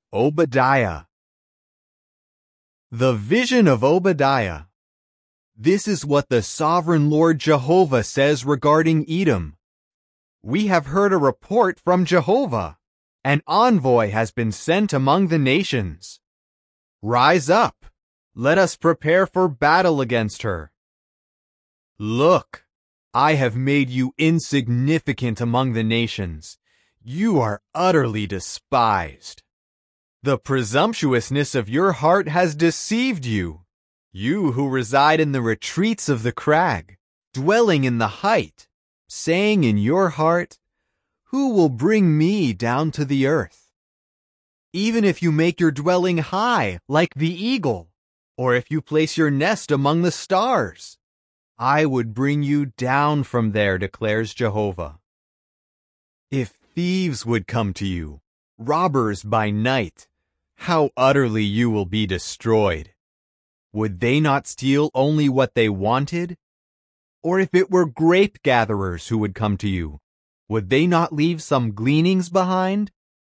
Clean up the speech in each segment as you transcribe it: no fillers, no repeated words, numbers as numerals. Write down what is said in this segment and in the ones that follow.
Obadiah. The vision of Obadiah. This is what the sovereign Lord Jehovah says regarding Edom. We have heard a report from Jehovah. An envoy has been sent among the nations. Rise up, let us prepare for battle against her. Look, I have made you insignificant among the nations. You are utterly despised. The presumptuousness of your heart has deceived you. You who reside in the retreats of the crag, dwelling in the height, saying in your heart, who will bring me down to the earth? Even if you make your dwelling high like the eagle, or if you place your nest among the stars, I would bring you down from there, declares Jehovah. If thieves would come to you, robbers by night, how utterly you will be destroyed. Would they not steal only what they wanted? Or if it were grape gatherers who would come to you, would they not leave some gleanings behind?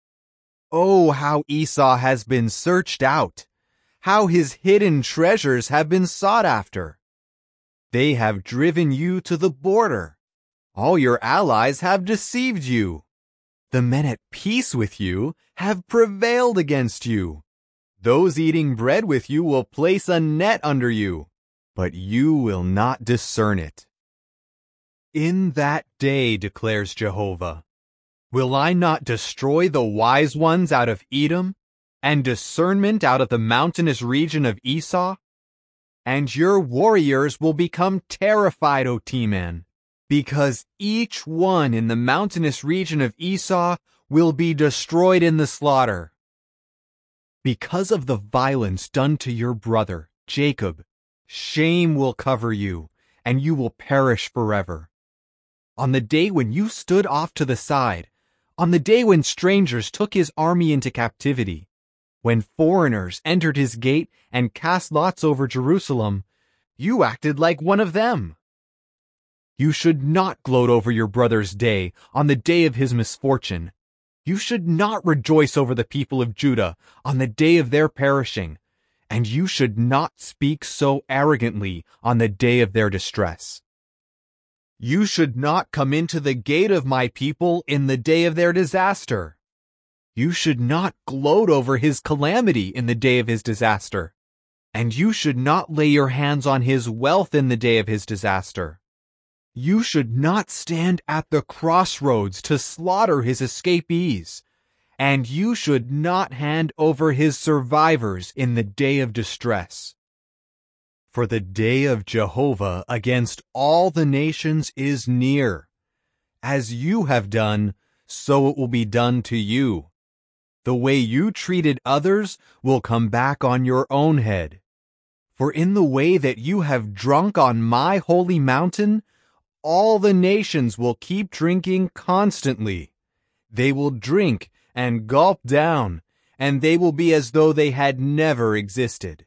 Oh, how Esau has been searched out, how his hidden treasures have been sought after. They have driven you to the border. All your allies have deceived you. The men at peace with you have prevailed against you. Those eating bread with you will place a net under you, but you will not discern it. In that day, declares Jehovah, will I not destroy the wise ones out of Edom, and discernment out of the mountainous region of Esau? And your warriors will become terrified, O Teman, because each one in the mountainous region of Esau will be destroyed in the slaughter. Because of the violence done to your brother, Jacob, shame will cover you, and you will perish forever. On the day when you stood off to the side, on the day when strangers took his army into captivity, when foreigners entered his gate and cast lots over Jerusalem, you acted like one of them. You should not gloat over your brother's day on the day of his misfortune. You should not rejoice over the people of Judah on the day of their perishing, and you should not speak so arrogantly on the day of their distress. You should not come into the gate of my people in the day of their disaster. You should not gloat over his calamity in the day of his disaster, and you should not lay your hands on his wealth in the day of his disaster. You should not stand at the crossroads to slaughter his escapees, and you should not hand over his survivors in the day of distress. For the day of Jehovah against all the nations is near. As you have done, so it will be done to you. The way you treated others will come back on your own head. For in the way that you have drunk on my holy mountain, all the nations will keep drinking constantly. They will drink and gulp down, and they will be as though they had never existed.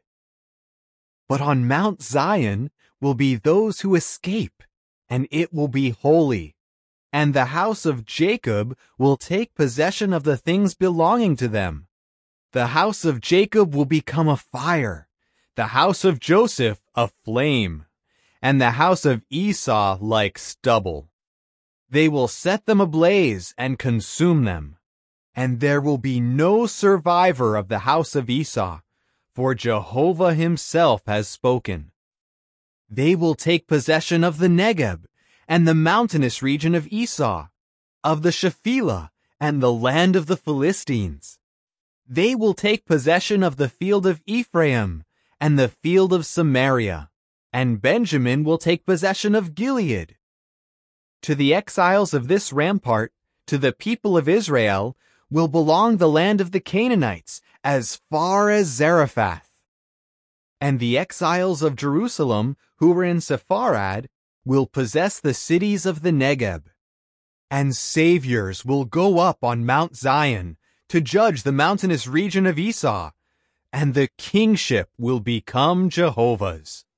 But on Mount Zion will be those who escape, and it will be holy. And the house of Jacob will take possession of the things belonging to them. The house of Jacob will become a fire, the house of Joseph a flame, and the house of Esau like stubble. They will set them ablaze and consume them, and there will be no survivor of the house of Esau, for Jehovah himself has spoken. They will take possession of the Negeb, and the mountainous region of Esau, of the Shephelah, and the land of the Philistines. They will take possession of the field of Ephraim, and the field of Samaria, and Benjamin will take possession of Gilead. To the exiles of this rampart, to the people of Israel, will belong the land of the Canaanites, as far as Zarephath. And the exiles of Jerusalem, who were in Sepharad, will possess the cities of the Negeb. And saviors will go up on Mount Zion to judge the mountainous region of Esau, and the kingship will become Jehovah's.